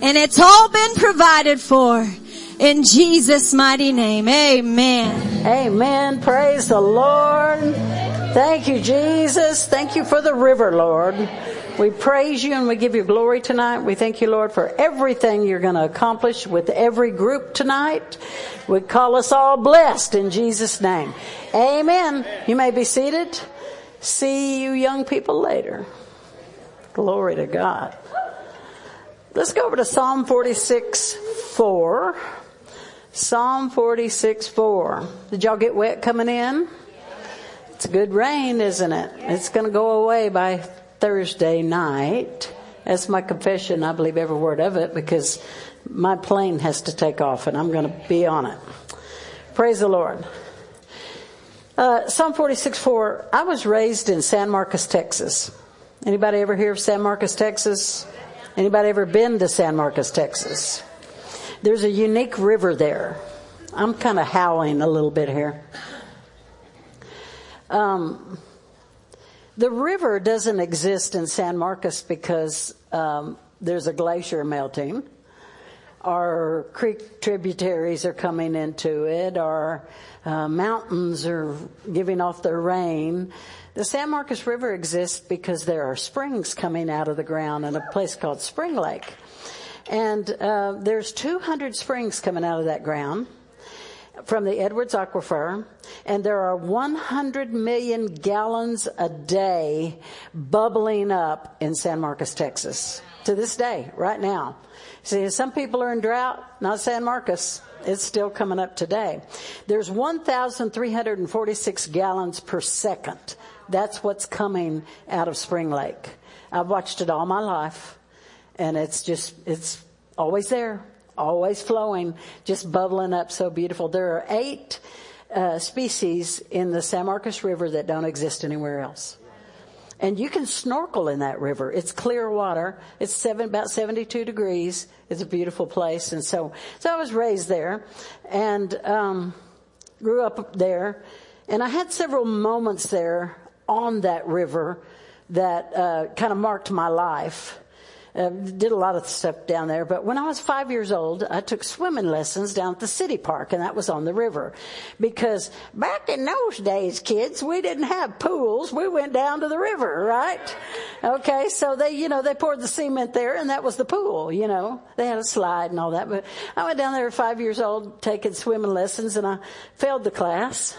And it's all been provided for. In Jesus' mighty name, amen. Amen. Praise the Lord. Thank you, Jesus. Thank you for the river, Lord. We praise you and we give you glory tonight. We thank you, Lord, for everything you're going to accomplish with every group tonight. We call us all blessed in Jesus' name. Amen. You may be seated. See you young people later. Glory to God. Let's go over to Psalm 46:4. Psalm 46:4. Did y'all get wet coming in? It's good rain, isn't it? It's going to go away by Thursday night. That's my confession. I believe every word of it because my plane has to take off and I'm going to be on it. Praise the Lord. Psalm 46:4. I was raised in San Marcos, Texas. Anybody ever hear of San Marcos, Texas? Anybody ever been to San Marcos, Texas? There's a unique river there. I'm kind of howling a little bit here. The river doesn't exist in San Marcos because there's a glacier melting. Our creek tributaries are coming into it. Our mountains are giving off their rain. The San Marcos River exists because there are springs coming out of the ground in a place called Spring Lake. And there's 200 springs coming out of that ground from the Edwards Aquifer. And there are 100 million gallons a day bubbling up in San Marcos, Texas. To this day, right now. See, some people are in drought, not San Marcos. It's still coming up today. There's 1,346 gallons per second. That's what's coming out of Spring Lake. I've watched it all my life. And it's always there, always flowing, just bubbling up so beautiful. There are 8 species in the San Marcos River that don't exist anywhere else. And you can snorkel in that river. It's clear water. It's about 72 degrees. It's a beautiful place. And so I was raised there and grew up there. And I had several moments there on that river that kind of marked my life. Did a lot of stuff down there. But when I was 5 years old, I took swimming lessons down at the city park, and that was on the river. Because back in those days, kids, we didn't have pools. We went down to the river, right? Okay, so they poured the cement there, and that was the pool, They had a slide and all that. But I went down there at 5 years old taking swimming lessons, and I failed the class.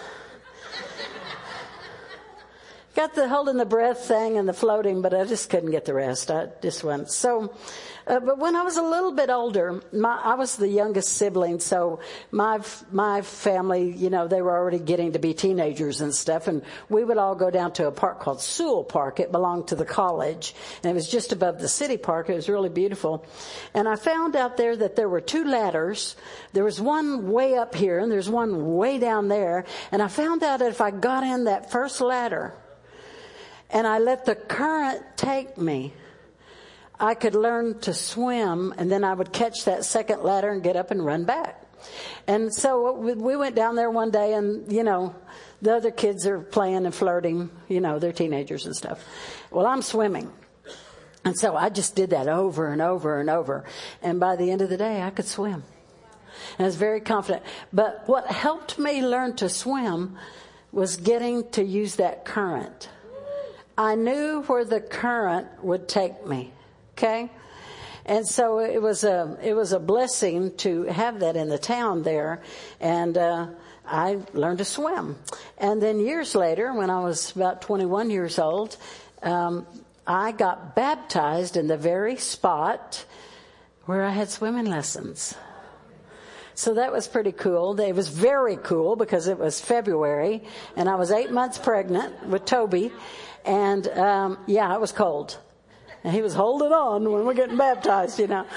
Got the holding the breath thing and the floating, but I just couldn't get the rest. I just went. So, but when I was a little bit older, I was the youngest sibling, so my family, they were already getting to be teenagers and stuff, and we would all go down to a park called Sewell Park. It belonged to the college, and it was just above the city park. It was really beautiful. And I found out there that there were 2 ladders. There was one way up here, and there's one way down there. And I found out that if I got in that first ladder, and I let the current take me, I could learn to swim, and then I would catch that second ladder and get up and run back. And so we went down there one day, and, the other kids are playing and flirting, they're teenagers and stuff. Well, I'm swimming. And so I just did that over and over and over. And by the end of the day, I could swim. And I was very confident. But what helped me learn to swim was getting to use that current. I knew where the current would take me. Okay? And so it was a blessing to have that in the town there. And I learned to swim. And then years later, when I was about 21 years old, I got baptized in the very spot where I had swimming lessons. So that was pretty cool. It was very cool because it was February and I was 8 months pregnant with Toby. And, it was cold. And he was holding on when we're getting baptized,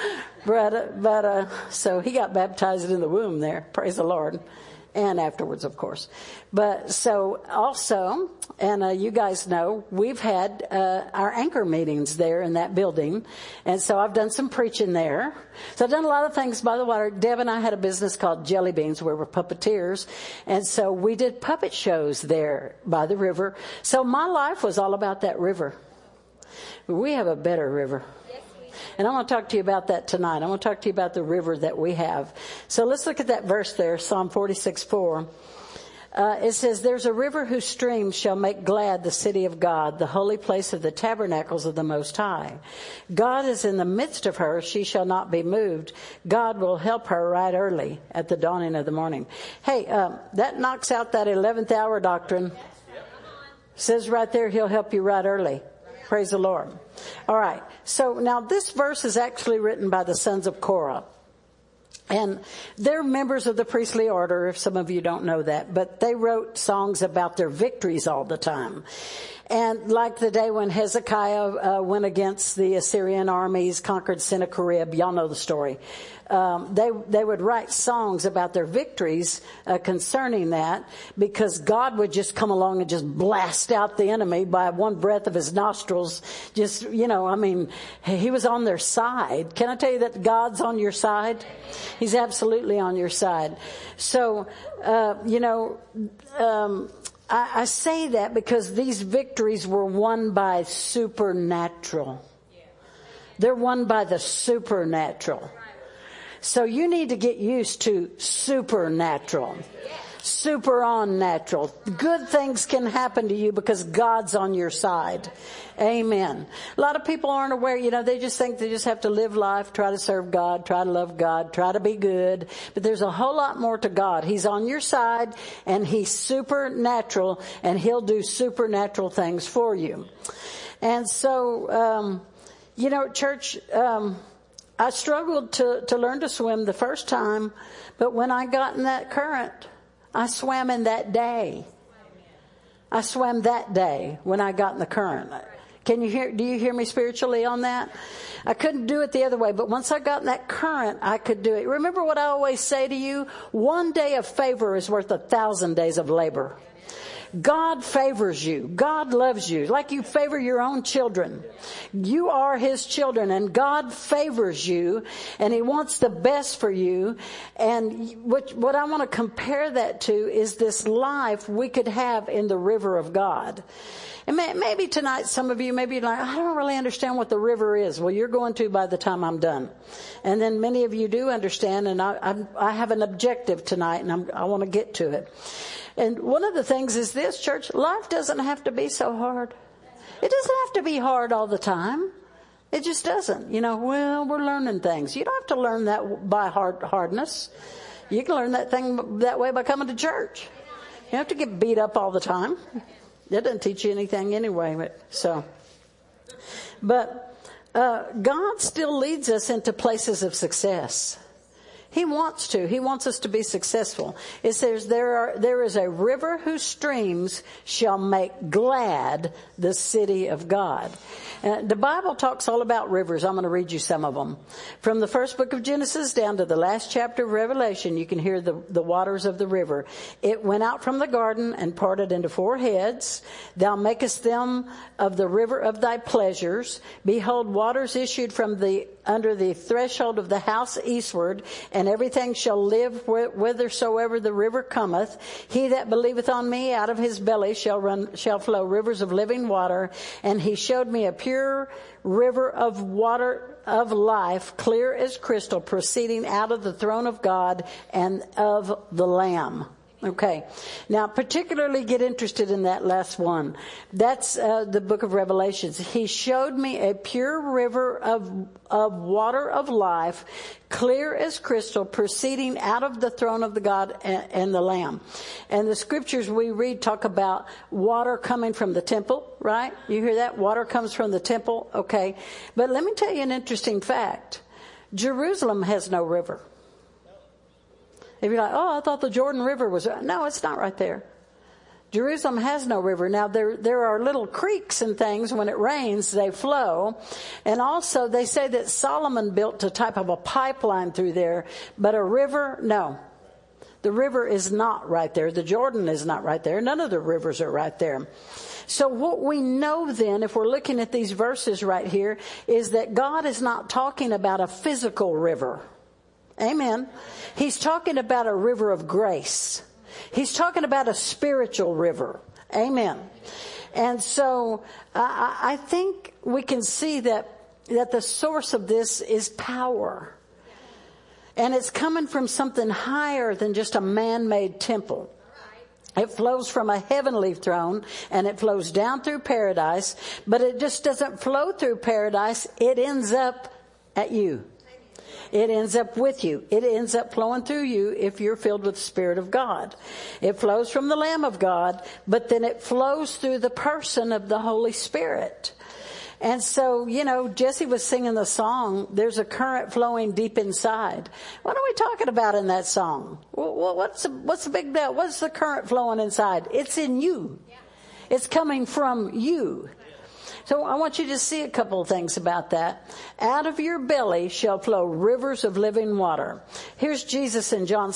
But so he got baptized in the womb there. Praise the Lord. And afterwards, of course. But so also, and you guys know, we've had our anchor meetings there in that building. And so I've done some preaching there. So I've done a lot of things by the water. Deb and I had a business called Jelly Beans where we're puppeteers. And so we did puppet shows there by the river. So my life was all about that river. We have a better river. And I want to talk to you about that tonight. I want to talk to you about the river that we have. So let's look at that verse there, Psalm 46:4. It says, there's a river whose streams shall make glad the city of God, the holy place of the tabernacles of the Most High. God is in the midst of her. She shall not be moved. God will help her right early at the dawning of the morning. Hey, that knocks out that 11th hour doctrine. Says right there, he'll help you right early. Praise the Lord. All right. So now this verse is actually written by the sons of Korah. And they're members of the priestly order, if some of you don't know that. But they wrote songs about their victories all the time. And like the day when Hezekiah went against the Assyrian armies, conquered Sennacherib, y'all know the story. They would write songs about their victories concerning that, because God would just come along and just blast out the enemy by one breath of his nostrils. Just, he was on their side. Can I tell you that God's on your side? He's absolutely on your side. So, I say that because these victories were won by supernatural. They're won by the supernatural. So you need to get used to supernatural. Super on natural. Good things can happen to you because God's on your side. Amen. A lot of people aren't aware, they just think they just have to live life, try to serve God, try to love God, try to be good. But there's a whole lot more to God. He's on your side and he's supernatural and he'll do supernatural things for you. And so, church, I struggled to learn to swim the first time, but when I got in that current, I swam in that day. I swam that day when I got in the current. Do you hear me spiritually on that? I couldn't do it the other way, but once I got in that current, I could do it. Remember what I always say to you? 1 day of favor is worth 1,000 days of labor. God favors you. God loves you like you favor your own children. You are his children and God favors you and he wants the best for you. And what I want to compare that to is this life we could have in the river of God. And maybe tonight some of you may be like, I don't really understand what the river is. Well, you're going to by the time I'm done. And then many of you do understand, and I have an objective tonight and I want to get to it. And one of the things is this, church, life doesn't have to be so hard. It doesn't have to be hard all the time. It just doesn't. We're learning things. You don't have to learn that by hardness. You can learn that way by coming to church. You don't have to get beat up all the time. That doesn't teach you anything anyway. But God still leads us into places of success. He wants to. He wants us to be successful. It says there is a river whose streams shall make glad the city of God. The Bible talks all about rivers. I'm going to read you some of them. From the first book of Genesis down to the last chapter of Revelation, you can hear the waters of the river. It went out from the garden and parted into 4 heads. Thou makest them of the river of thy pleasures. Behold, waters issued from under the threshold of the house eastward, and everything shall live whithersoever the river cometh. He that believeth on me, out of his belly shall flow rivers of living water. And he showed me a pure river of water of life, clear as crystal, proceeding out of the throne of God and of the Lamb. Okay. Now, particularly get interested in that last one. That's the book of Revelations. He showed me a pure river of water of life, clear as crystal, proceeding out of the throne of the God and the Lamb. And the scriptures we read talk about water coming from the temple, right? You hear that? Water comes from the temple. Okay. But let me tell you an interesting fact. Jerusalem has no river. If you're like, I thought the Jordan River was... No, it's not right there. Jerusalem has no river. Now, there are little creeks and things. When it rains, they flow. And also, they say that Solomon built a type of a pipeline through there. But a river, no. The river is not right there. The Jordan is not right there. None of the rivers are right there. So what we know then, if we're looking at these verses right here, is that God is not talking about a physical river. Amen. He's talking about a river of grace. He's talking about a spiritual river. Amen. And so I think we can see that that the source of this is power. And it's coming from something higher than just a man-made temple. It flows from a heavenly throne, and it flows down through paradise, but it just doesn't flow through paradise. It ends up at you. It ends up with you. It ends up flowing through you if you're filled with the Spirit of God. It flows from the Lamb of God, but then it flows through the person of the Holy Spirit. And so, Jesse was singing the song, there's a current flowing deep inside. What are we talking about in that song? Well, what's the big deal? What's the current flowing inside? It's in you. It's coming from you. So I want you to see a couple of things about that. Out of your belly shall flow rivers of living water. Here's Jesus in John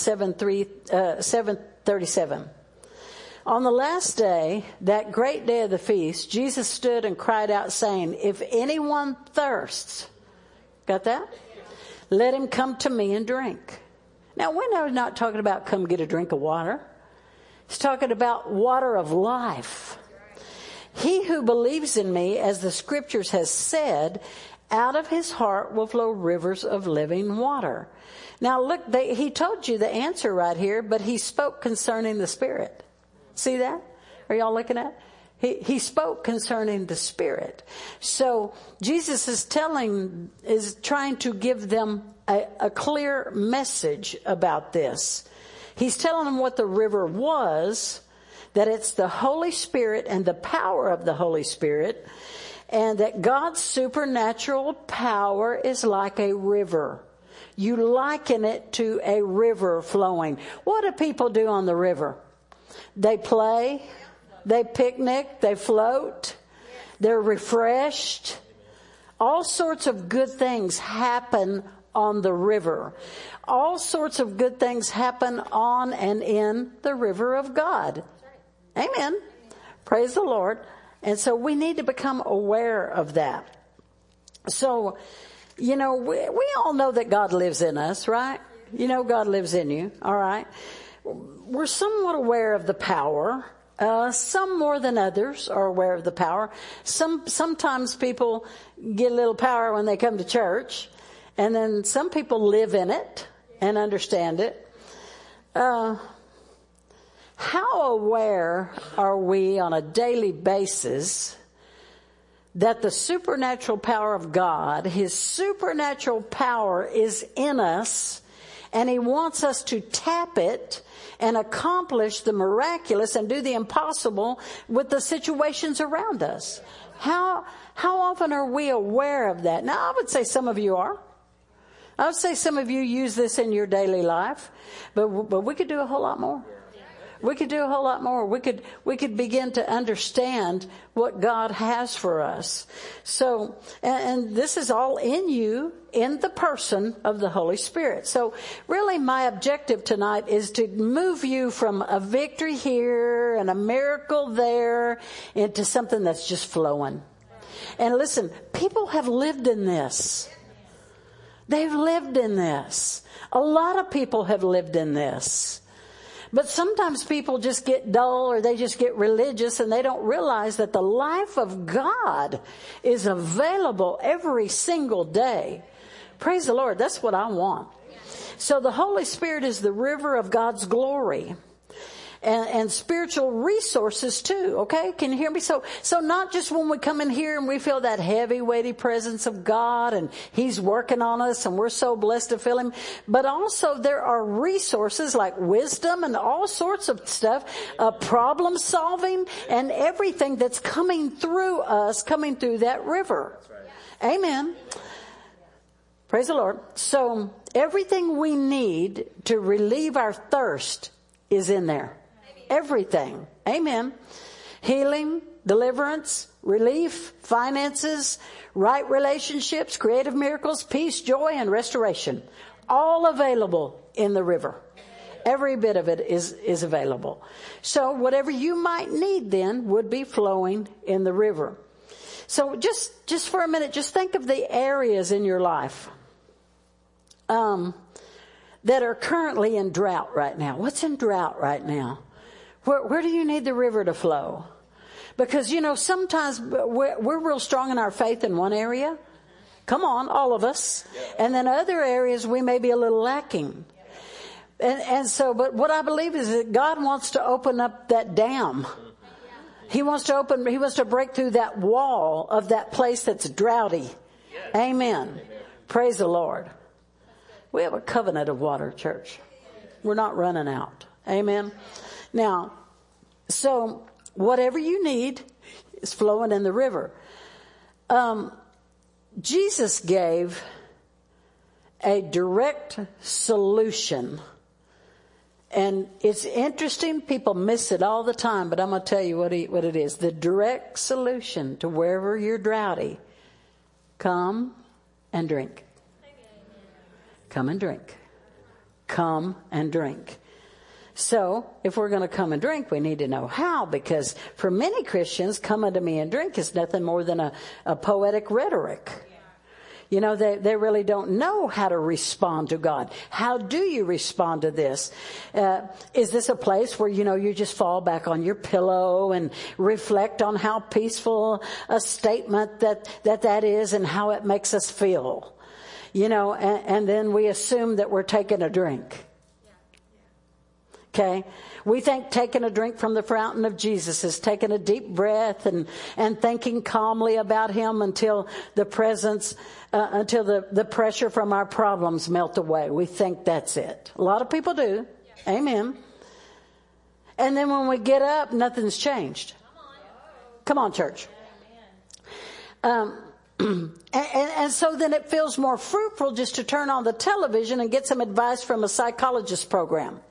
7:37. On the last day, that great day of the feast, Jesus stood and cried out saying, if anyone thirsts, got that? Let him come to me and drink. Now, we're not talking about come get a drink of water. He's talking about water of life. He who believes in me, as the scriptures has said, out of his heart will flow rivers of living water. Now look, he told you the answer right here, but he spoke concerning the Spirit. See that? Are y'all looking at it? He spoke concerning the Spirit. So Jesus is trying to give them a clear message about this. He's telling them what the river was, that it's the Holy Spirit and the power of the Holy Spirit, and that God's supernatural power is like a river. You liken it to a river flowing. What do people do on the river? They play, they picnic, they float, they're refreshed. All sorts of good things happen on the river. All sorts of good things happen on and in the river of God. Amen. Praise the Lord. And so we need to become aware of that. So, we all know that God lives in us, right? God lives in you. All right. We're somewhat aware of the power. Some more than others are aware of the power. Sometimes people get a little power when they come to church, and then some people live in it and understand it. How aware are we on a daily basis that the supernatural power of God, His supernatural power is in us, and He wants us to tap it and accomplish the miraculous and do the impossible with the situations around us? How often are we aware of that? Now, I would say some of you are. I would say some of you use this in your daily life, but we could do a whole lot more. We could do a whole lot more. We could begin to understand what God has for us. So, and this is all in you, in the person of the Holy Spirit. So really my objective tonight is to move you from a victory here and a miracle there into something that's just flowing. And listen, people have lived in this. They've lived in this. A lot of people have lived in this. But sometimes people just get dull, or they just get religious, and they don't realize that the life of God is available every single day. Praise the Lord. That's what I want. So the Holy Spirit is the river of God's glory. And spiritual resources too, okay? Can you hear me? So not just when we come in here and we feel that heavy, weighty presence of God and He's working on us and we're so blessed to feel Him, but also there are resources like wisdom and all sorts of stuff, problem solving and everything that's coming through us, coming through that river. Right. Amen. Praise the Lord. So everything we need to relieve our thirst is in there. Everything. Amen. Healing, deliverance, relief, finances, right relationships, creative miracles, peace, joy, and restoration. All available in the river. Every bit of it is available. So whatever you might need then would be flowing in the river. So just for a minute, just think of the areas in your life that are currently in drought right now. What's in drought right now? Where do you need the river to flow? Because, sometimes we're real strong in our faith in one area. Come on, all of us. And then other areas we may be a little lacking. And so, but what I believe is that God wants to open up that dam. He wants to break through that wall of that place that's droughty. Amen. Praise the Lord. We have a covenant of water, church. We're not running out. Amen. Now, so whatever you need is flowing in the river. Jesus gave a direct solution. And it's interesting, people miss it all the time, but I'm going to tell you what it is. The direct solution to wherever you're droughty, come and drink. Come and drink. Come and drink. So, if we're going to come and drink, we need to know how, because for many Christians, come unto me and drink is nothing more than a poetic rhetoric. You know, they really don't know how to respond to God. How do you respond to this? Is this a place where, you know, you just fall back on your pillow and reflect on how peaceful a statement that is and how it makes us feel? You know, and then we assume that we're taking a drink. Okay? We think taking a drink from the fountain of Jesus is taking a deep breath and thinking calmly about Him until the pressure from our problems melt away. We think that's it. A lot of people do. Amen. And then when we get up, nothing's changed. Come on, church. And so then it feels more fruitful just to turn on the television and get some advice from a psychologist program.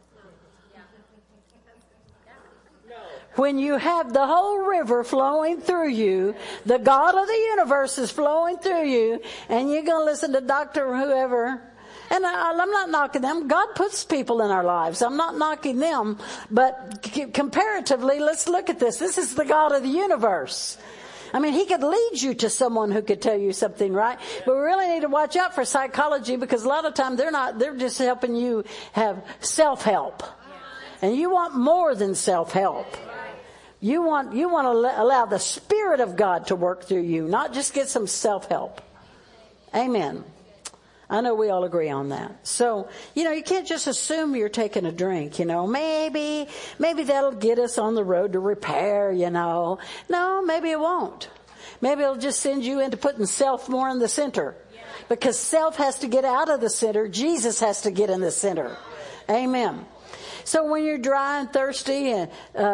When you have the whole river flowing through you, the God of the universe is flowing through you, and you're going to listen to Dr. whoever. And I'm not knocking them. God puts people in our lives. I'm not knocking them. But comparatively, let's look at this. This is the God of the universe. I mean, He could lead you to someone who could tell you something, right? But we really need to watch out for psychology, because a lot of times they're just helping you have self-help. And you want more than self-help. You want to allow the Spirit of God to work through you, not just get some self-help. Amen. I know we all agree on that. So, you know, you can't just assume you're taking a drink, you know. Maybe that'll get us on the road to repair, you know. No, maybe it won't. Maybe it'll just send you into putting self more in the center. Because self has to get out of the center. Jesus has to get in the center. Amen. So when you're dry and thirsty, and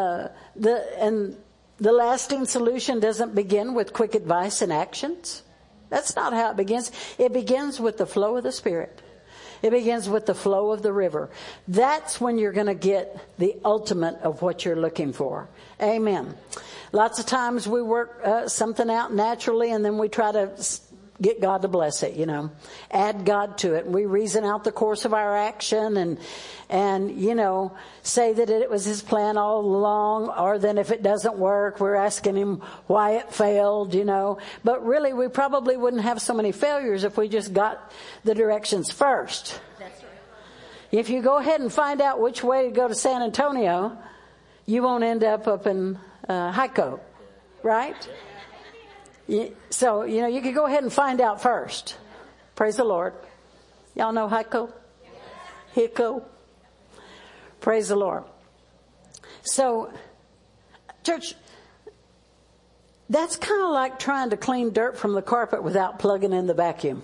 the lasting solution doesn't begin with quick advice and actions. That's not how it begins. It begins with the flow of the Spirit. It begins with the flow of the river. That's when you're going to get the ultimate of what you're looking for. Amen. Lots of times we work something out naturally, and then we try to get God to bless it, you know, add God to it. We reason out the course of our action and, you know, say that it was His plan all along, or then if it doesn't work, we're asking Him why it failed, you know. But really, we probably wouldn't have so many failures if we just got the directions first. That's right. If you go ahead and find out which way to go to San Antonio, you won't end up in Hico, right? So, you know, you could go ahead and find out first. Praise the Lord. Y'all know Hico? Hico. Praise the Lord. So, church, that's kind of like trying to clean dirt from the carpet without plugging in the vacuum.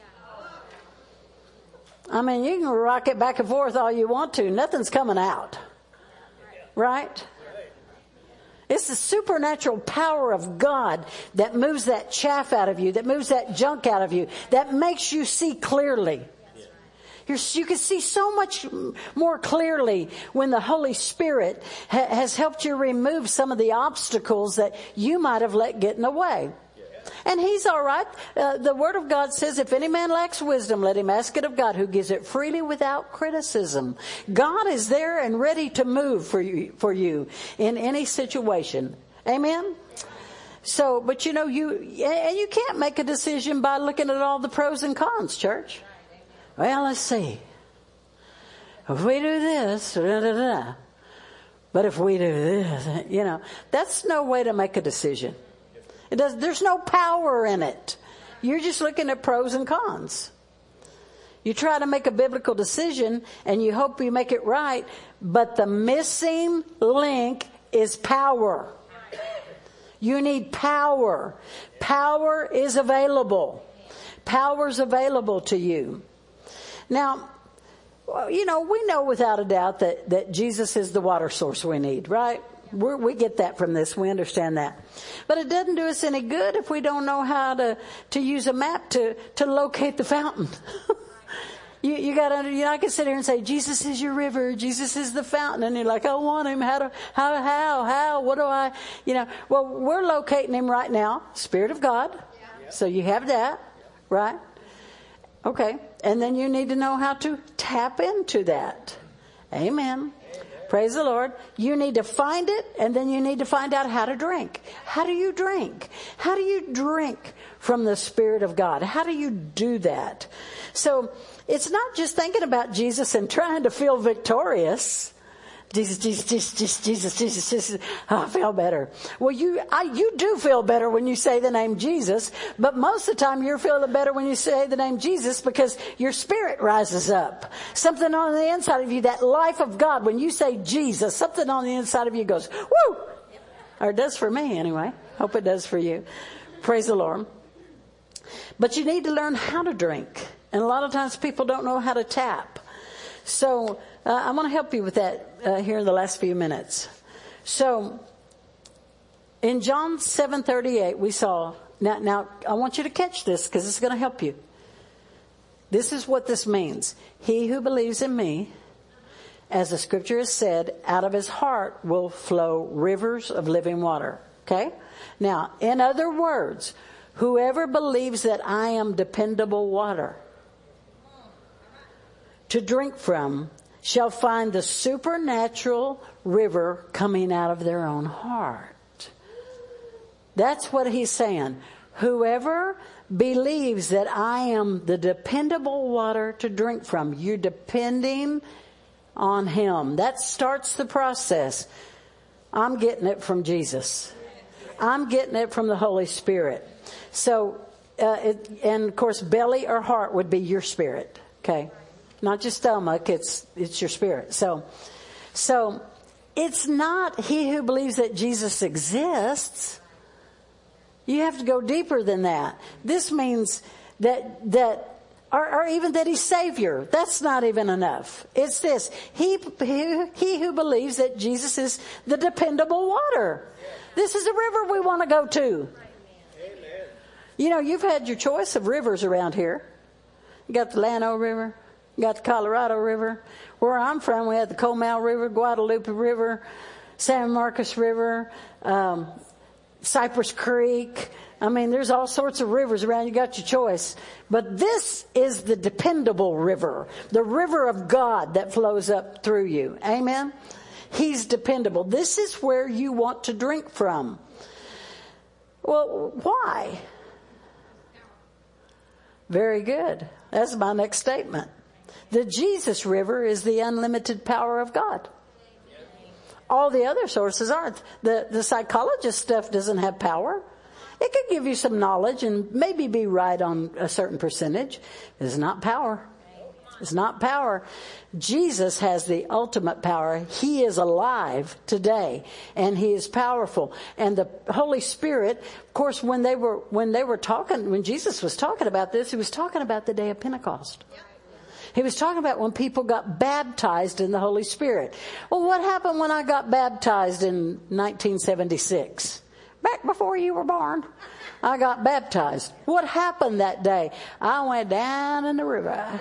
I mean, you can rock it back and forth all you want to. Nothing's coming out. Right? It's the supernatural power of God that moves that chaff out of you, that moves that junk out of you, that makes you see clearly. You can see so much more clearly when the Holy Spirit has helped you remove some of the obstacles that you might have let get in the way. And He's all right. The Word of God says, if any man lacks wisdom, let him ask it of God, who gives it freely without criticism. God is there and ready to move for you in any situation. Amen? So, but you know, you can't make a decision by looking at all the pros and cons, church. Well, let's see. If we do this, but if we do this, you know, that's no way to make a decision. There's no power in it. You're just looking at pros and cons. You try to make a biblical decision and you hope you make it right, but the missing link is power. You need power. Power is available. Power is available to you. Now, we know without a doubt that Jesus is the water source we need, right? We get that from this. We understand that. But it doesn't do us any good if we don't know how to use a map to locate the fountain. You got to, I can sit here and say, Jesus is your river. Jesus is the fountain. And you're like, I want him. How? What do I, well, we're locating him right now. Spirit of God. Yeah. So you have that, right? Okay. And then you need to know how to tap into that. Amen. Praise the Lord. You need to find it, and then you need to find out how to drink. How do you drink? How do you drink from the Spirit of God? How do you do that? So it's not just thinking about Jesus and trying to feel victorious. Jesus. Oh, I feel better. Well, you do feel better when you say the name Jesus, but most of the time you're feeling better when you say the name Jesus because your spirit rises up. Something on the inside of you, that life of God, when you say Jesus, something on the inside of you goes, woo! Or it does for me anyway. Hope it does for you. Praise the Lord. But you need to learn how to drink. And a lot of times people don't know how to tap. So I'm going to help you with that here in the last few minutes. So in John 7:38, we saw, now I want you to catch this because it's going to help you. This is what this means. He who believes in me, as the scripture has said, out of his heart will flow rivers of living water. Okay? Now, in other words, whoever believes that I am dependable water to drink from shall find the supernatural river coming out of their own heart. That's what he's saying. Whoever believes that I am the dependable water to drink from, you're depending on him. That starts the process. I'm getting it from Jesus. I'm getting it from the Holy Spirit. So, and of course, belly or heart would be your spirit. Okay. Not your stomach, it's your spirit. So it's not he who believes that Jesus exists. You have to go deeper than that. This means that or even that he's Savior. That's not even enough. It's this. He who believes that Jesus is the dependable water. This is the river we want to go to. Amen. You've had your choice of rivers around here. You got the Llano River. Got the Colorado River. Where I'm from, we had the Comal River, Guadalupe River, San Marcos River, Cypress Creek. I mean, there's all sorts of rivers around. You got your choice. But this is the dependable river, the river of God that flows up through you. Amen? He's dependable. This is where you want to drink from. Well, why? Very good. That's my next statement. The Jesus River is the unlimited power of God. All the other sources aren't. The psychologist stuff doesn't have power. It could give you some knowledge and maybe be right on a certain percentage. It's not power. It's not power. Jesus has the ultimate power. He is alive today, and he is powerful. And the Holy Spirit, of course, when Jesus was talking about this, he was talking about the day of Pentecost. He was talking about when people got baptized in the Holy Spirit. Well, what happened when I got baptized in 1976? Back before you were born, I got baptized. What happened that day? I went down in the river.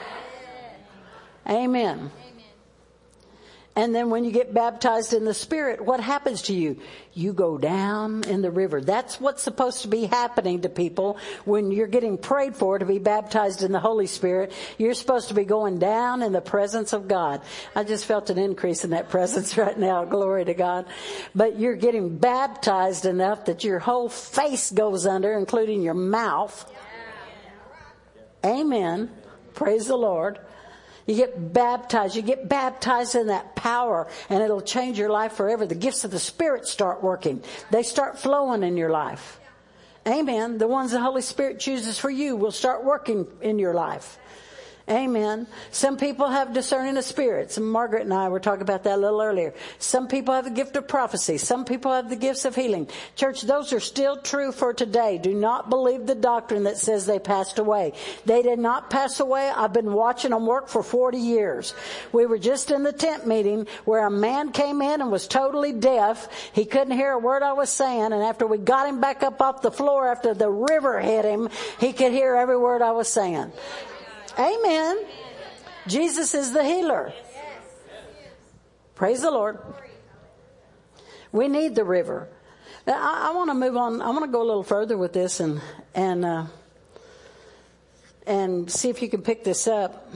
Amen. And then when you get baptized in the Spirit, what happens to you? You go down in the river. That's what's supposed to be happening to people when you're getting prayed for to be baptized in the Holy Spirit. You're supposed to be going down in the presence of God. I just felt an increase in that presence right now. Glory to God. But you're getting baptized enough that your whole face goes under, including your mouth. Amen. Praise the Lord. You get baptized in that power, and it'll change your life forever. The gifts of the Spirit start working. They start flowing in your life. Amen. The ones the Holy Spirit chooses for you will start working in your life. Amen. Some people have discerning of spirits. Margaret and I were talking about that a little earlier. Some people have the gift of prophecy. Some people have the gifts of healing. Church, those are still true for today. Do not believe the doctrine that says they passed away. They did not pass away. I've been watching them work for 40 years. We were just in the tent meeting where a man came in and was totally deaf. He couldn't hear a word I was saying. And after we got him back up off the floor after the river hit him, he could hear every word I was saying. Amen. Jesus is the healer. Praise the Lord. We need the river. Now, I want to move on. I want to go a little further with this and see if you can pick this up.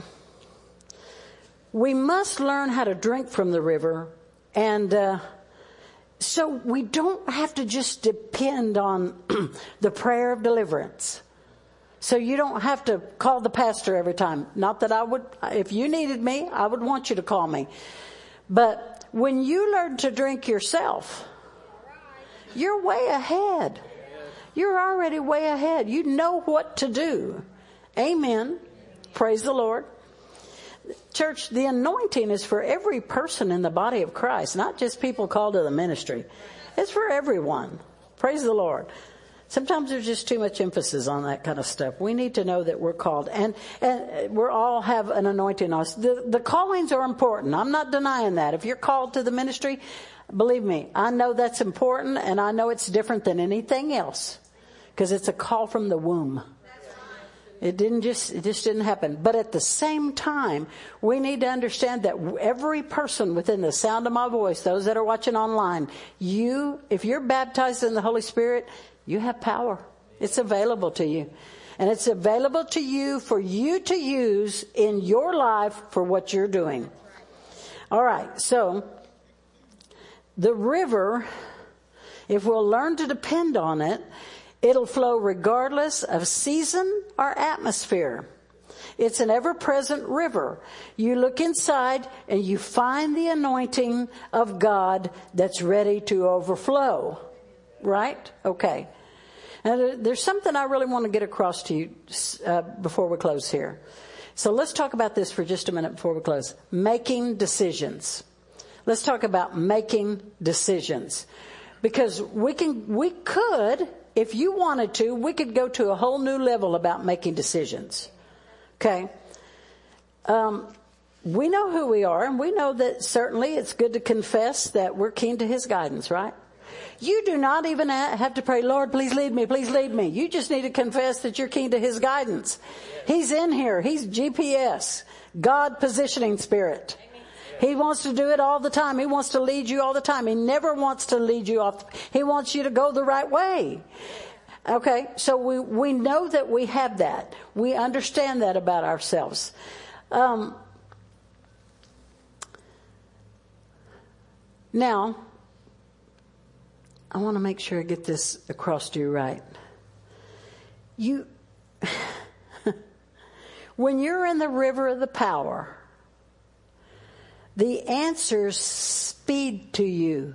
We must learn how to drink from the river, and so we don't have to just depend on the prayer of deliverance. So you don't have to call the pastor every time. Not that I would, if you needed me, I would want you to call me. But when you learn to drink yourself, you're way ahead. You're already way ahead. You know what to do. Amen. Praise the Lord. Church, the anointing is for every person in the body of Christ, not just people called to the ministry. It's for everyone. Praise the Lord. Sometimes there's just too much emphasis on that kind of stuff. We need to know that we're called, and we all have an anointing on us. The callings are important. I'm not denying that. If you're called to the ministry, believe me, I know that's important, and I know it's different than anything else because it's a call from the womb. It just didn't happen. But at the same time, we need to understand that every person within the sound of my voice, those that are watching online, if you're baptized in the Holy Spirit, you have power. It's available to you. And it's available to you for you to use in your life for what you're doing. All right. So the river, if we'll learn to depend on it, it'll flow regardless of season or atmosphere. It's an ever-present river. You look inside and you find the anointing of God that's ready to overflow. Right? Okay. And there's something I really want to get across to you before we close here. So let's talk about this for just a minute before we close. Making decisions. Let's talk about making decisions. Because we could, if you wanted to, we could go to a whole new level about making decisions. Okay? We know who we are, and we know that certainly it's good to confess that we're keen to His guidance, right? You do not even have to pray, Lord, please lead me, please lead me. You just need to confess that you're keen to His guidance. He's in here. He's GPS, God positioning spirit. He wants to do it all the time. He wants to lead you all the time. He never wants to lead you off. He wants you to go the right way. Okay, so we know that we have that. We understand that about ourselves. Now, I want to make sure I get this across to you right. When you're in the river of the power, the answers speed to you.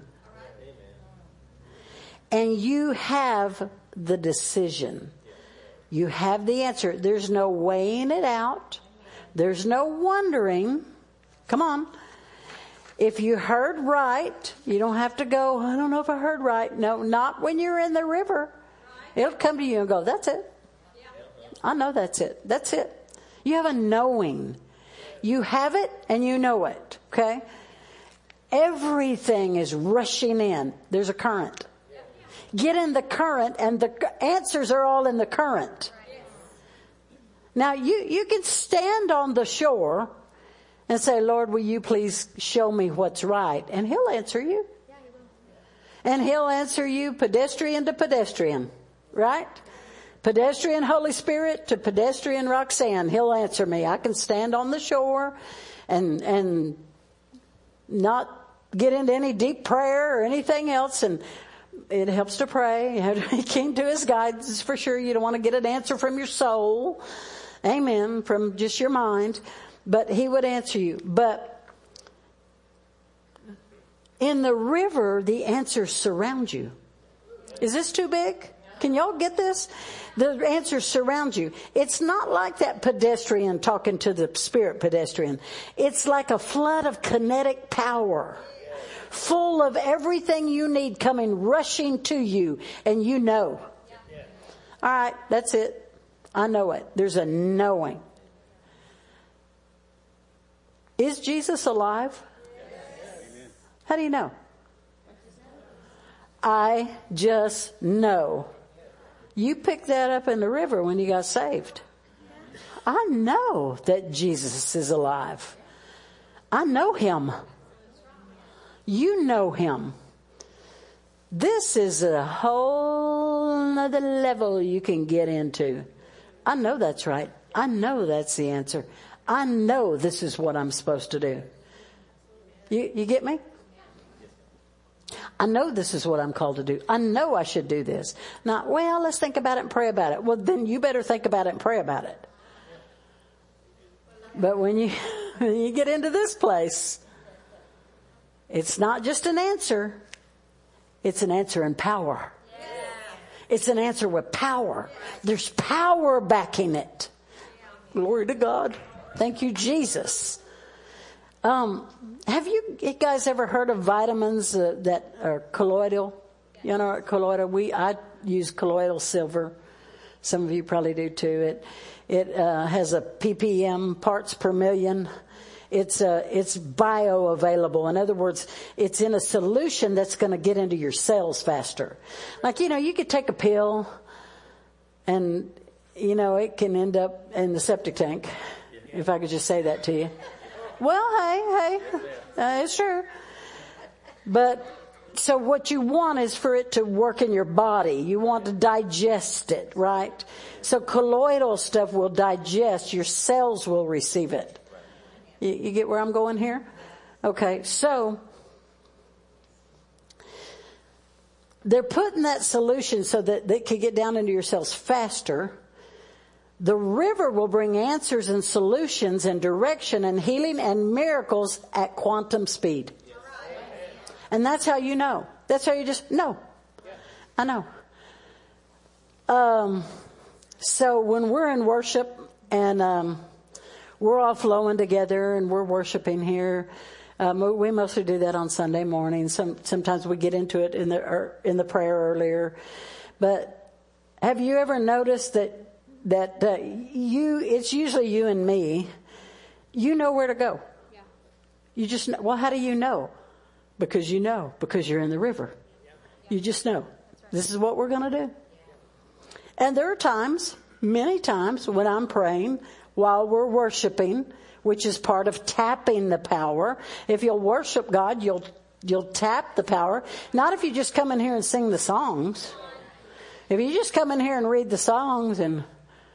And you have the decision. You have the answer. There's no weighing it out. There's no wondering. Come on. If you heard right, you don't have to go, I don't know if I heard right. No, not when you're in the river. It'll come to you and go, that's it. I know that's it. That's it. You have a knowing. You have it and you know it. Okay? Everything is rushing in. There's a current. Get in the current and the answers are all in the current. Now you can stand on the shore and say, Lord, will you please show me what's right? And He'll answer you. And He'll answer you pedestrian to pedestrian. Right? Pedestrian Holy Spirit to pedestrian Roxanne. He'll answer me. I can stand on the shore and not get into any deep prayer or anything else. And it helps to pray. You have to be keen to His guidance for sure. You don't want to get an answer from your soul. Amen. From just your mind. But He would answer you. But in the river, the answers surround you. Is this too big? Can y'all get this? The answers surround you. It's not like that pedestrian talking to the spirit pedestrian. It's like a flood of kinetic power, full of everything you need coming rushing to you, and you know. All right, that's it. I know it. There's a knowing. Is Jesus alive? Yes. How do you know? I just know. You picked that up in the river when you got saved. I know that Jesus is alive. I know him. You know him. This is a whole nother level you can get into. I know that's right. I know that's the answer. I know this is what I'm supposed to do. You get me? I know this is what I'm called to do. I know I should do this. Not, well, let's think about it and pray about it. Well, then you better think about it and pray about it. But when you get into this place, it's not just an answer. It's an answer in power. It's an answer with power. There's power backing it. Glory to God. Thank you, Jesus. Have you guys ever heard of vitamins that are colloidal? You know, colloidal. I use colloidal silver. Some of you probably do too. It has a ppm, parts per million. It's bioavailable. In other words, it's in a solution that's going to get into your cells faster. Like, you could take a pill and, it can end up in the septic tank. If I could just say that to you. Well, hey, it's true. But so what you want is for it to work in your body. You want to digest it, right? So colloidal stuff will digest. Your cells will receive it. You get where I'm going here? Okay, so they're putting that solution so that they can get down into your cells faster. The river will bring answers and solutions and direction and healing and miracles at quantum speed. And that's how you know. That's how you just know. I know. So when we're in worship and we're all flowing together and we're worshiping here, we mostly do that on Sunday morning. Sometimes we get into it in the prayer earlier. But have you ever noticed that it's usually you and me, you know where to go. Yeah. You just know. Well, how do you know? Because you're in the river. You just know. This is what we're going to do. And there are times, many times, when I'm praying while we're worshiping, which is part of tapping the power. If you'll worship God, you'll tap the power. Not if you just come in here and sing the songs. If you just come in here and read the songs and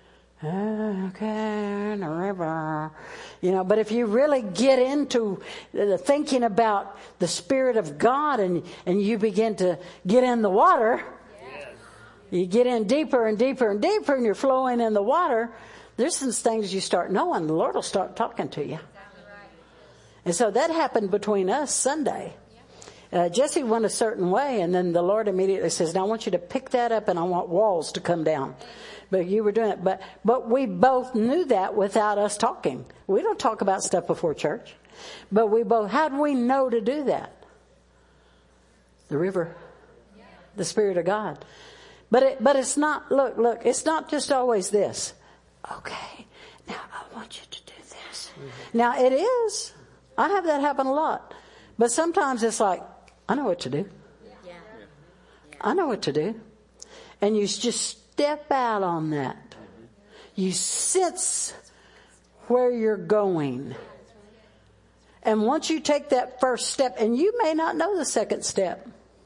okay, in the river, but if you really get into the thinking about the Spirit of God and you begin to get in the water, you get in deeper and deeper and deeper and you're flowing in the water, there's some things you start knowing. The Lord will start talking to you. And so that happened between us Sunday. Jesse went a certain way, and then the Lord immediately says, now I want you to pick that up and I want walls to come down. But you were doing it. But we both knew that without us talking. We don't talk about stuff before church. But how do we know to do that? The river. The Spirit of God. But it's not, look, it's not just always this. Okay, now I want you to do this. Mm-hmm. Now it is. I have that happen a lot. But sometimes it's like, I know what to do. Yeah. I know what to do. And you just step out on that. You sense where you're going. And once you take that first step, and you may not know the second step.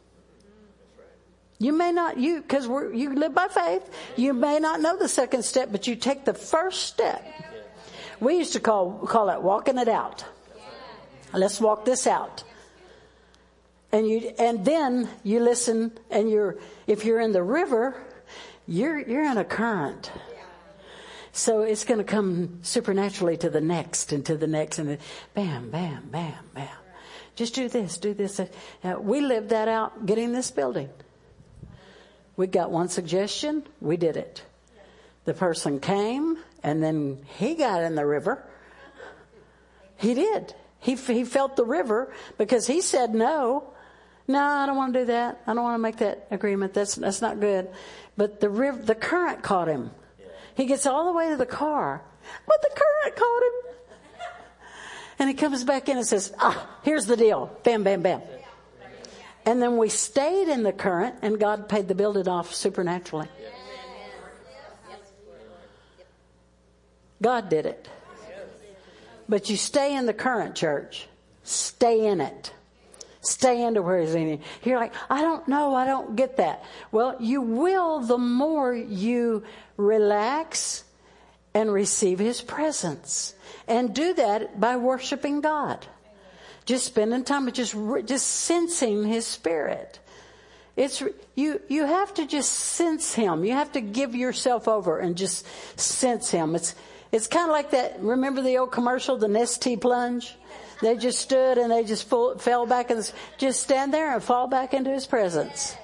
You may not, because you live by faith. You may not know the second step, but you take the first step. We used to call it walking it out. Let's walk this out. And then you listen, and if you're in the river, you're in a current. So it's going to come supernaturally to the next and to the next, and then bam, bam, bam, bam. Just do this, do this. We lived that out getting this building. We got one suggestion. We did it. The person came, and then he got in the river. He did. He felt the river because he said no. No, I don't want to do that. I don't want to make that agreement. That's not good. But the current caught him. He gets all the way to the car, but the current caught him. And he comes back in and says, here's the deal. Bam, bam, bam. And then we stayed in the current, and God paid the bill off supernaturally. God did it. But you stay in the current, church. Stay in it. Stay into where he's leading. You're like, I don't know. I don't get that. Well, you will the more you relax and receive his presence. And do that by worshiping God. Just spending time with just sensing his spirit. You have to just sense him. You have to give yourself over and just sense him. It's kind of like that. Remember the old commercial, the Nestea plunge? They just stood and they just fell back and just stand there and fall back into his presence.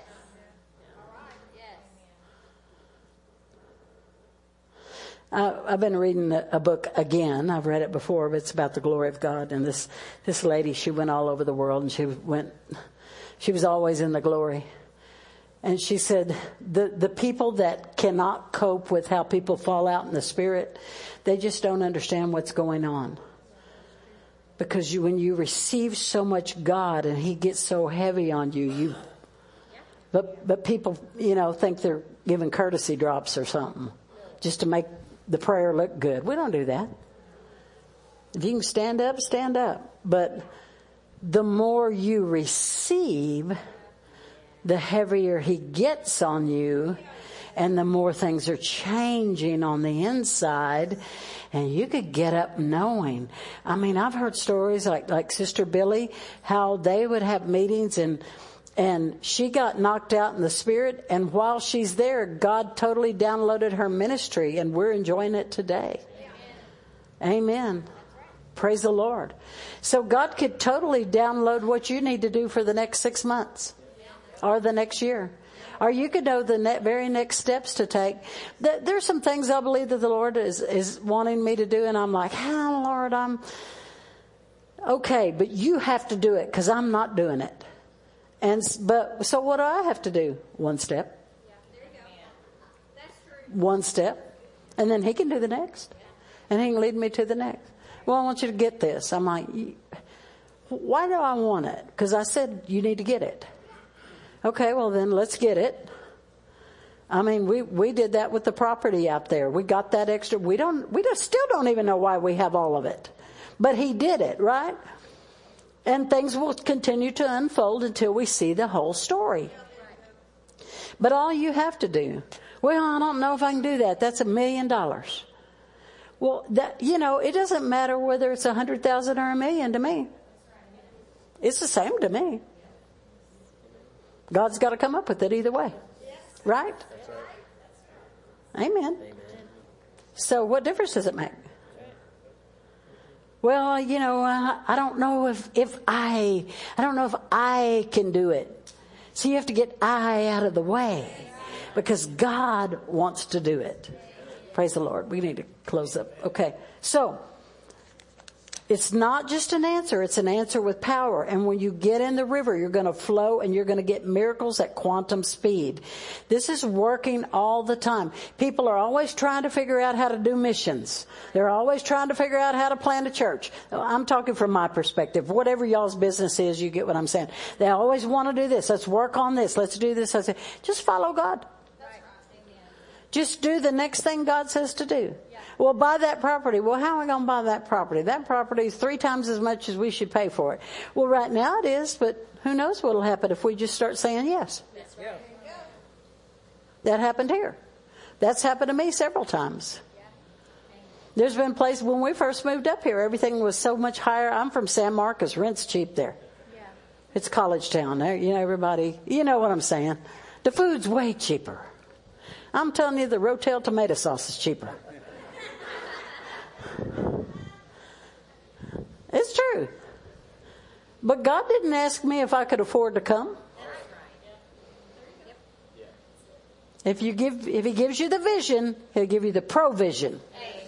I've been reading a book again. I've read it before, but it's about the glory of God. And this lady, she went all over the world, and she was always in the glory. And she said, the people that cannot cope with how people fall out in the spirit, they just don't understand what's going on. Because when you receive so much God and he gets so heavy on you, but people, think they're giving courtesy drops or something just to make the prayer look good. We don't do that. If you can stand up, stand up. But the more you receive, the heavier he gets on you, and the more things are changing on the inside. And you could get up knowing. I mean, I've heard stories like Sister Billy, how they would have meetings and she got knocked out in the spirit, and while she's there, God totally downloaded her ministry, and we're enjoying it today. Amen. Praise the Lord. So God could totally download what you need to do for the next 6 months or the next year. Or you could know the very next steps to take. There's some things I believe that the Lord is wanting me to do, and I'm like, Lord, I'm okay, but you have to do it because I'm not doing it. So what do I have to do? One step. Yeah, there you go. That's true. One step. And then he can do the next. And he can lead me to the next. Well, I want you to get this. I'm like, why do I want it? Because I said you need to get it. Okay, well then let's get it. I mean, we did that with the property out there. We got that extra. We still don't even know why we have all of it. But he did it, right? And things will continue to unfold until we see the whole story. But all you have to do, well, I don't know if I can do that. That's $1 million. Well, it doesn't matter whether it's 100,000 or 1 million to me. It's the same to me. God's got to come up with it either way. Right? Amen. So what difference does it make? Well, I don't know if I can do it. So you have to get I out of the way because God wants to do it. Praise the Lord. We need to close up. Okay. So it's not just an answer. It's an answer with power. And when you get in the river, you're going to flow and you're going to get miracles at quantum speed. This is working all the time. People are always trying to figure out how to do missions. They're always trying to figure out how to plant a church. I'm talking from my perspective. Whatever y'all's business is, you get what I'm saying. They always want to do this. Let's work on this. Let's do this. I say, just follow God. Just do the next thing God says to do. Well, buy that property. Well, how are we going to buy that property? That property is 3 times as much as we should pay for it. Well, right now it is, but who knows what will happen if we just start saying yes. That's right. That happened here. That's happened to me several times. There's been places when we first moved up here, everything was so much higher. I'm from San Marcos. Rent's cheap there. Yeah. It's college town there. Everybody, you know what I'm saying. The food's way cheaper. I'm telling you, the Rotel tomato sauce is cheaper. It's true. But God didn't ask me if I could afford to come. If He gives you the vision, He'll give you the provision.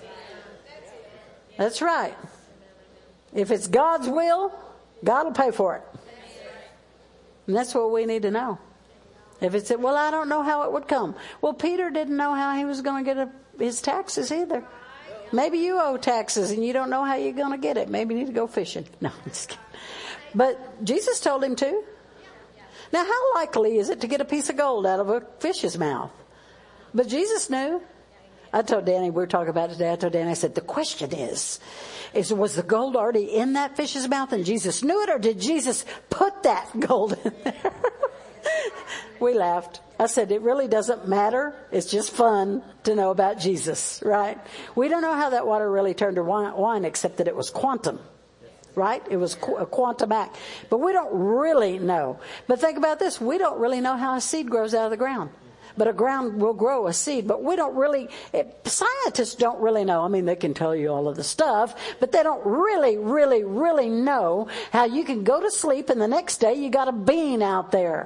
That's right. If it's God's will, God will pay for it. And that's what we need to know. If it's, well, I don't know how it would come. Well, Peter didn't know how he was going to get his taxes either. Maybe you owe taxes and you don't know how you're going to get it. Maybe you need to go fishing. No, I'm just kidding. But Jesus told him to. Now, how likely is it to get a piece of gold out of a fish's mouth? But Jesus knew. I told Danny, we were talking about it today. I told Danny, I said, the question is was the gold already in that fish's mouth and Jesus knew it, or did Jesus put that gold in there? We laughed. I said, it really doesn't matter. It's just fun to know about Jesus, right? We don't know how that water really turned to wine except that it was quantum, right? It was a quantum act. But we don't really know. But think about this. We don't really know how a seed grows out of the ground. But a ground will grow a seed. But we don't really, scientists don't really know. I mean, they can tell you all of the stuff, but they don't really know how you can go to sleep and the next day you got a bean out there.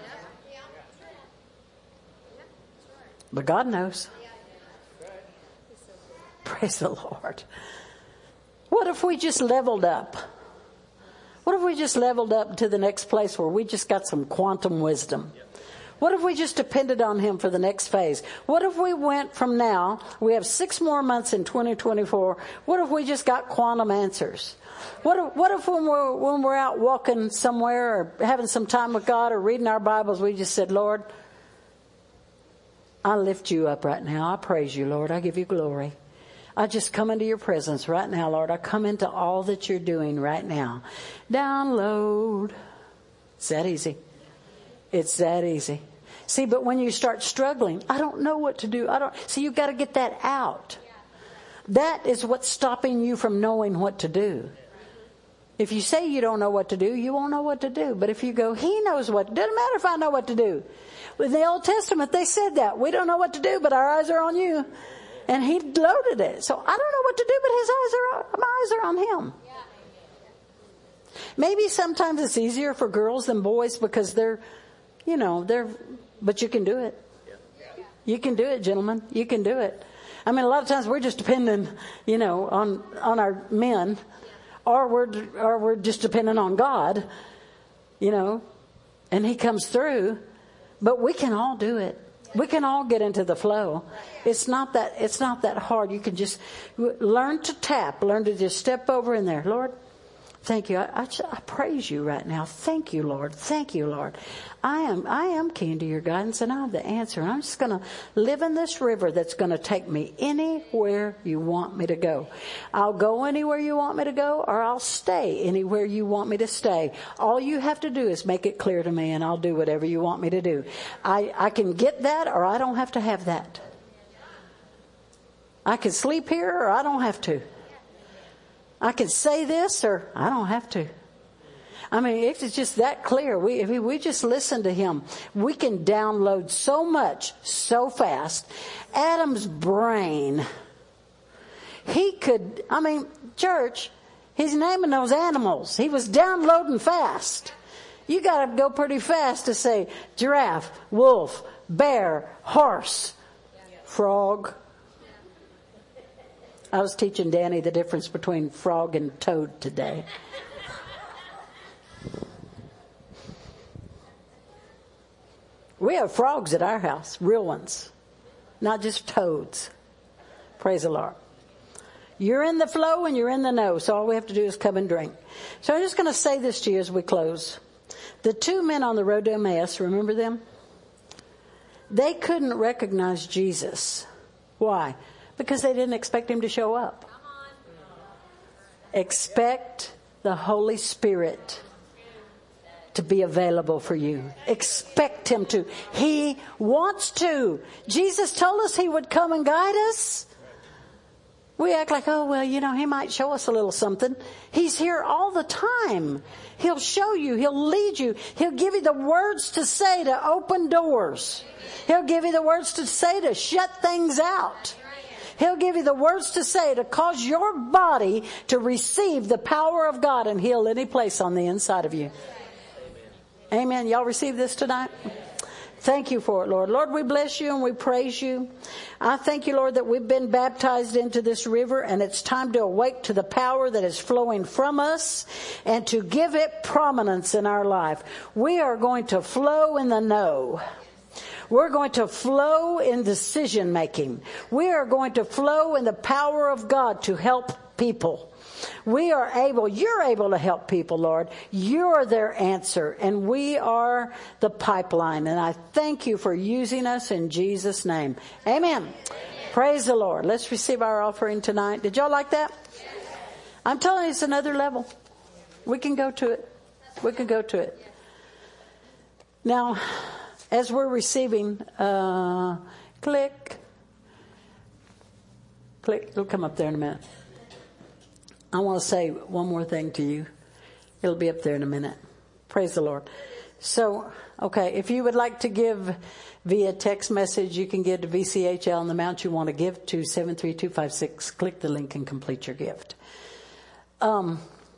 But God knows. Praise the Lord. What if we just leveled up? What if we just leveled up to the next place where we just got some quantum wisdom? What if we just depended on Him for the next phase? What if we went from now, we have 6 more months in 2024, what if we just got quantum answers? What if when we're out walking somewhere or having some time with God or reading our Bibles, we just said, Lord, I lift you up right now. I praise you, Lord. I give you glory. I just come into your presence right now, Lord. I come into all that you're doing right now. Download. It's that easy. It's that easy. See, but when you start struggling, I don't know what to do. You've got to get that out. That is what's stopping you from knowing what to do. If you say you don't know what to do, you won't know what to do. But if you go, He knows what, it doesn't matter if I know what to do. In the Old Testament, they said that. We don't know what to do, but our eyes are on you. And He loaded it. So I don't know what to do, but my eyes are on Him. Maybe sometimes it's easier for girls than boys because but you can do it. You can do it, gentlemen. You can do it. I mean, a lot of times we're just depending, on our men, or we're just depending on God, and He comes through. But we can all do it. We can all get into the flow. It's not that hard. You can just learn to just step over in there. Lord, thank you. I praise you right now. Thank you, Lord. Thank you, Lord. I am keen to your guidance and I have the answer. And I'm just going to live in this river that's going to take me anywhere you want me to go. I'll go anywhere you want me to go, or I'll stay anywhere you want me to stay. All you have to do is make it clear to me and I'll do whatever you want me to do. I can get that, or I don't have to have that. I can sleep here, or I don't have to. I can say this, or I don't have to. I mean, it's just that clear. If we just listen to Him, we can download so much so fast. Adam's brain, church, he's naming those animals. He was downloading fast. You got to go pretty fast to say giraffe, wolf, bear, horse, frog. I was teaching Danny the difference between frog and toad today. We have frogs at our house, real ones, not just toads. Praise the Lord. You're in the flow and you're in the know, so all we have to do is come and drink. So I'm just going to say this to you as we close. The 2 men on the road to Emmaus, remember them? They couldn't recognize Jesus. Why? Because they didn't expect Him to show up. Expect the Holy Spirit to be available for you. Expect Him to. He wants to. Jesus told us He would come and guide us. We act like, He might show us a little something. He's here all the time. He'll show you. He'll lead you. He'll give you the words to say to open doors. He'll give you the words to say to shut things out. He'll give you the words to say to cause your body to receive the power of God and heal any place on the inside of you. Amen. Y'all receive this tonight? Thank you for it, Lord. Lord, we bless you and we praise you. I thank you, Lord, that we've been baptized into this river, and it's time to awake to the power that is flowing from us and to give it prominence in our life. We are going to flow in the know. We're going to flow in decision making. We are going to flow in the power of God to help people. You're able to help people, Lord. You're their answer, and we are the pipeline. And I thank you for using us in Jesus' name. Amen. Praise the Lord. Let's receive our offering tonight. Did y'all like that? I'm telling you, it's another level. We can go to it. We can go to it. Now, as we're receiving, click, it'll come up there in a minute. I want to say one more thing to you. It'll be up there in a minute. Praise the Lord. So, okay, if you would like to give via text message, you can give to VCHL and the amount you want to give to 73256. Click the link and complete your gift. In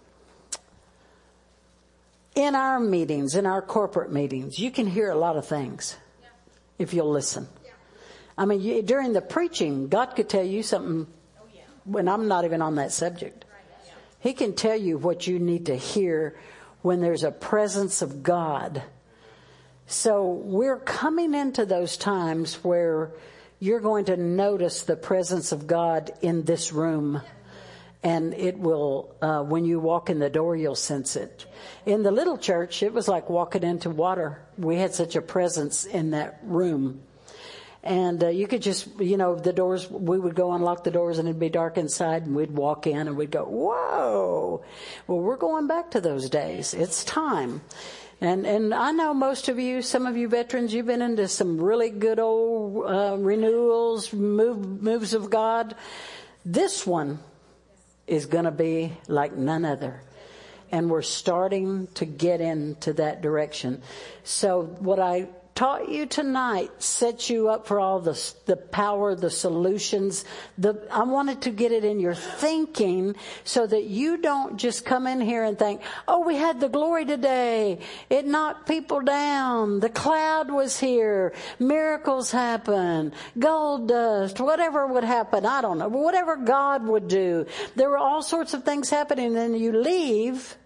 our meetings, in our corporate meetings, you can hear a lot of things if you'll listen. I mean, during the preaching, God could tell you something when I'm not even on that subject. He can tell you what you need to hear when there's a presence of God. So we're coming into those times where you're going to notice the presence of God in this room. And it will, when you walk in the door, you'll sense it. In the little church, it was like walking into water. We had such a presence in that room. And you could just, the doors, we would go unlock the doors and it'd be dark inside, and we'd walk in and we'd go, whoa. Well, we're going back to those days. It's time. And I know most of you, some of you veterans, you've been into some really good old renewals, moves of God. This one is going to be like none other. And we're starting to get into that direction. So what I taught you tonight sets you up for all the power, the solutions. I wanted to get it in your thinking so that you don't just come in here and think, oh, we had the glory today. It knocked people down. The cloud was here. Miracles happened. Gold dust, whatever would happen. I don't know. Whatever God would do. There were all sorts of things happening. And then you leave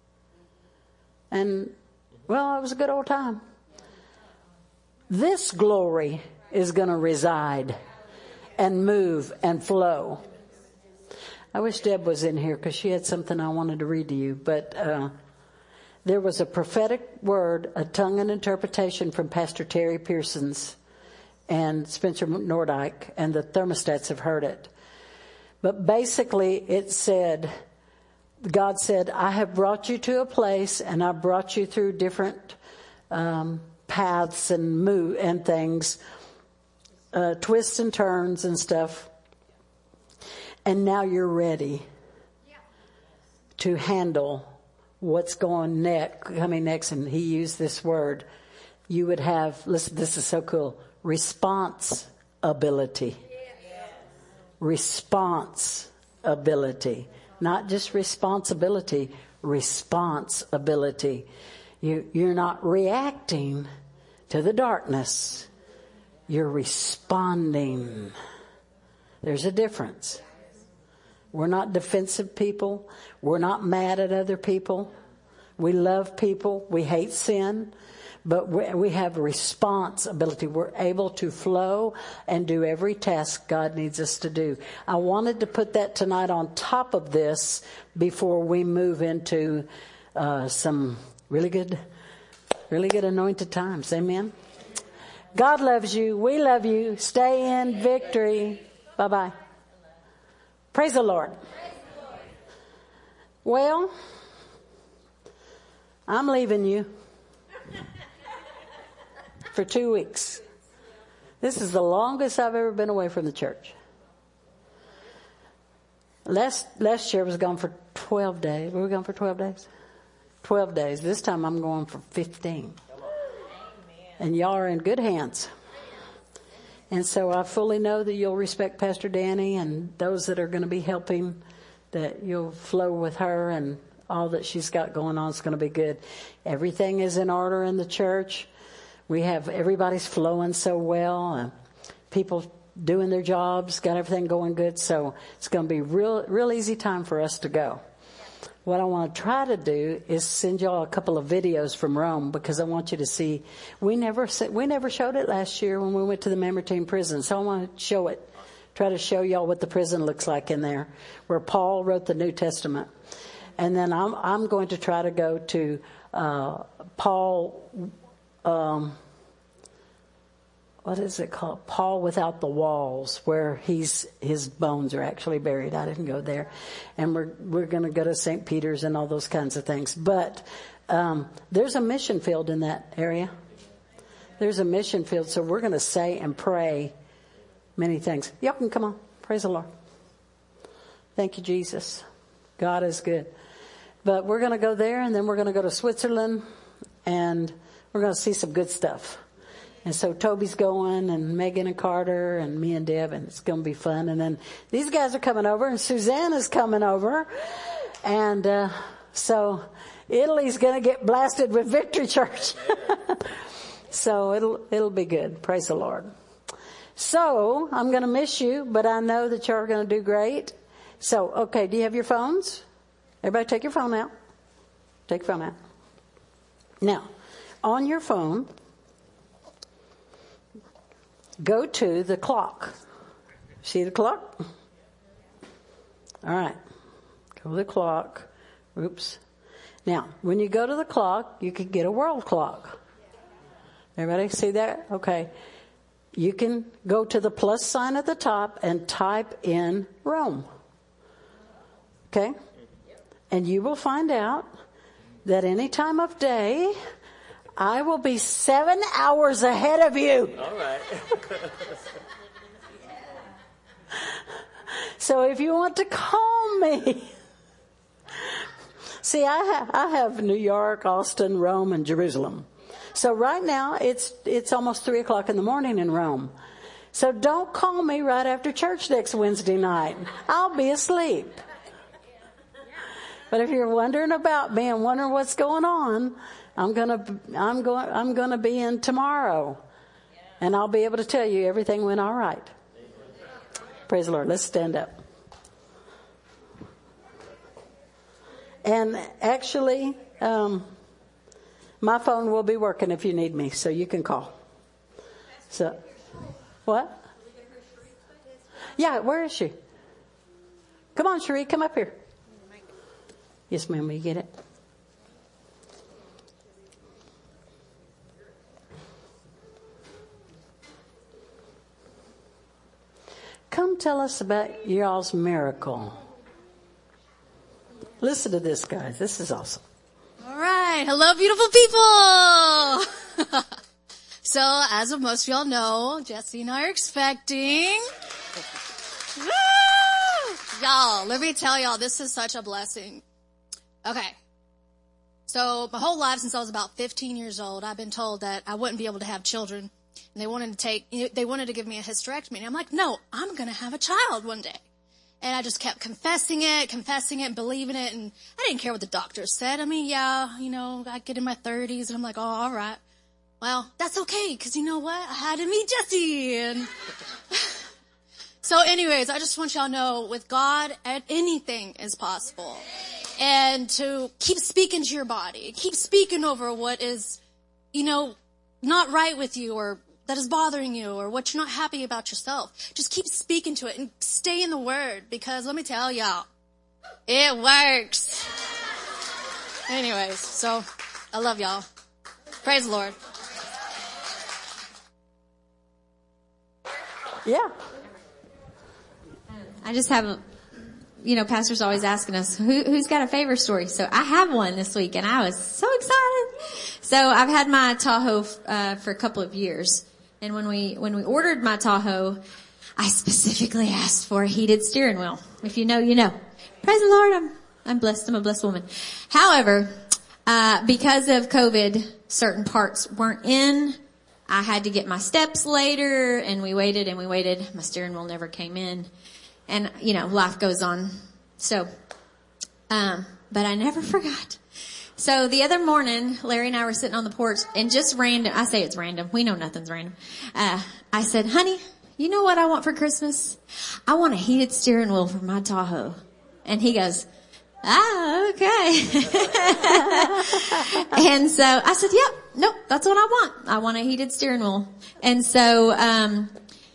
and, well, it was a good old time. This glory is going to reside and move and flow. I wish Deb was in here because she had something I wanted to read to you. But there was a prophetic word, a tongue and interpretation from Pastor Terry Pearsons and Spencer Nordyke, and the thermostats have heard it. But basically it said, God said, I have brought you to a place, and I brought you through different paths and things, twists and turns and stuff. And now you're ready to handle what's coming next. And he used this word. You would have, listen, this is so cool, responsibility. Responsibility. Not just responsibility, responsibility. You're not reacting to the darkness. You're responding. There's a difference. We're not defensive people. We're not mad at other people. We love people. We hate sin. But we have responsibility. We're able to flow and do every task God needs us to do. I wanted to put that tonight on top of this before we move into some really good anointed times. Amen. God loves you. We love you. Stay in victory. Bye-bye. Praise the Lord. Well, I'm leaving you for 2 weeks. This is the longest I've ever been away from the church. Last year I was gone for 12 days. Were we gone for 12 days? 12 days. This time I'm going for 15. And y'all are in good hands. And so I fully know that you'll respect Pastor Danny and those that are going to be helping, that you'll flow with her, and all that she's got going on is going to be good. Everything is in order in the church. everybody's flowing so well. People doing their jobs, got everything going good. So it's going to be real easy time for us to go. What I want to try to do is send y'all a couple of videos from Rome, because I want you to see. We never showed it last year when we went to the Mamertine prison. So I want to show it. Try to show y'all what the prison looks like in there, where Paul wrote the New Testament. And then I'm going to try to go to Paul. What is it called? Paul Without the Walls, where his bones are actually buried. I didn't go there. And we're going to go to St. Peter's and all those kinds of things. But there's a mission field in that area. There's a mission field, so we're going to say and pray many things. Y'all can come on. Praise the Lord. Thank you, Jesus. God is good. But we're going to go there, and then we're going to go to Switzerland, and we're going to see some good stuff. And so Toby's going, and Megan and Carter, and me and Deb, and it's going to be fun. And then these guys are coming over, and Susanna's coming over. And so Italy's going to get blasted with Victory Church. So it'll be good. Praise the Lord. So I'm going to miss you, but I know that you're going to do great. So, okay, do you have your phones? Everybody take your phone out. Take your phone out. Now, on your phone, go to the clock. See the clock? All right. Go to the clock. Oops. Now, when you go to the clock, you can get a world clock. Everybody see that? Okay. You can go to the plus sign at the top and type in Rome. Okay? And you will find out that any time of day, I will be 7 hours ahead of you. All right. So if you want to call me. See, I have New York, Austin, Rome, and Jerusalem. So right now, it's almost 3 o'clock in the morning in Rome. So don't call me right after church next Wednesday night. I'll be asleep. But if you're wondering about me and wondering what's going on, I'm gonna be in tomorrow, and I'll be able to tell you everything went all right. Praise the Lord. Let's stand up. And actually, my phone will be working if you need me, so you can call. So, what? Yeah, where is she? Come on, Cherie, come up here. Yes, ma'am, will you get it? Come tell us about y'all's miracle. Listen to this, guys. This is awesome. All right. Hello, beautiful people. So, as most of y'all know, Jesse and I are expecting. Woo! Y'all, let me tell y'all, this is such a blessing. Okay. So, my whole life, since I was about 15 years old, I've been told that I wouldn't be able to have children. And they wanted to give me a hysterectomy. And I'm like, no, I'm going to have a child one day. And I just kept confessing it, believing it. And I didn't care what the doctors said. I mean, yeah, I get in my 30s and I'm like, oh, all right. Well, that's okay. Because you know what? I had to meet Jesse. And so anyways, I just want y'all to know with God, anything is possible. And to keep speaking to your body. Keep speaking over what is, not right with you or that is bothering you or what you're not happy about yourself. Just keep speaking to it and stay in the Word, because let me tell y'all, it works. Anyways, so I love y'all. Praise the Lord. Yeah. I just have, pastor's always asking us, who's got a favor story? So I have one this week, and I was so excited. So I've had my Tahoe for a couple of years. And when we ordered my Tahoe, I specifically asked for a heated steering wheel. If you know, you know. Praise the Lord, I'm blessed. I'm a blessed woman. However, because of COVID, certain parts weren't in. I had to get my steps later, and we waited. My steering wheel never came in. And, life goes on. So, but I never forgot. So the other morning, Larry and I were sitting on the porch and just random, I say it's random. We know nothing's random. I said, honey, you know what I want for Christmas? I want a heated steering wheel for my Tahoe. And he goes, okay. And so I said, yep, nope, that's what I want. I want a heated steering wheel. And so,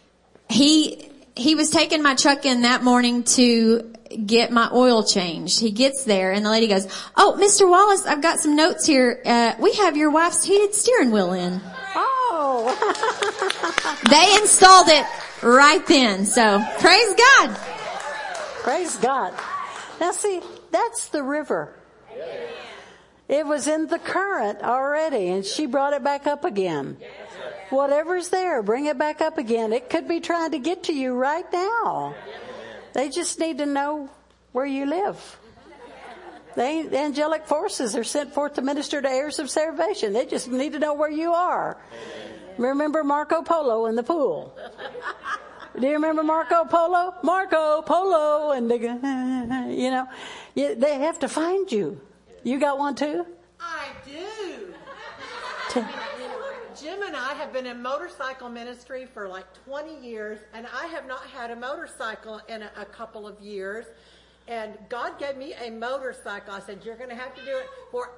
he was taking my truck in that morning to get my oil changed. He gets there and the lady goes, oh, Mr. Wallace, I've got some notes here. We have your wife's heated steering wheel in. Oh. They installed it right then. So praise God. Praise God. Now see, that's the river. It was in the current already and she brought it back up again. Whatever's there, bring it back up again. It could be trying to get to you right now. They just need to know where you live. The angelic forces are sent forth to minister to heirs of salvation. They just need to know where you are. Remember Marco Polo in the pool? Do you remember Marco Polo? Marco Polo, and they go, they have to find you. You got one too? I do. Jim and I have been in motorcycle ministry for like 20 years, and I have not had a motorcycle in a couple of years. And God gave me a motorcycle. I said, you're going to have to do it for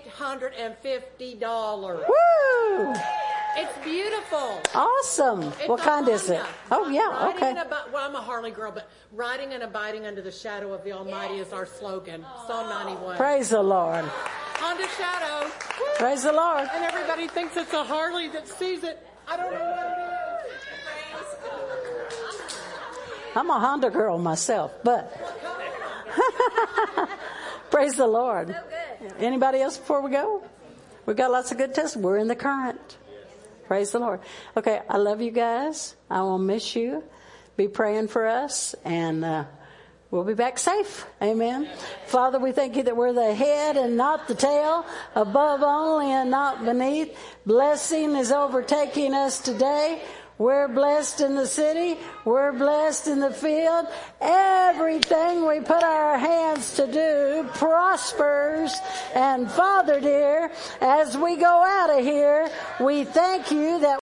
$850. Woo! It's beautiful. Awesome. It's what kind is it? Honda. Oh, yeah, okay. I'm a Harley girl, but riding and abiding under the shadow of the Almighty is our slogan. Psalm 91. Praise the Lord. Honda Shadow. Praise the Lord. And everybody thinks it's a Harley that sees it. I don't know what it is. I'm a Honda girl myself, but praise the Lord. Anybody else before we go? We've got lots of good tests. We're in the current. Praise the Lord. Okay, I love you guys. I will miss you. Be praying for us, and we'll be back safe. Amen. Father, we thank you that we're the head and not the tail, above only and not beneath. Blessing is overtaking us today. We're blessed in the city. We're blessed in the field. Everything we put our hands to do prospers. And Father dear, as we go out of here, we thank you that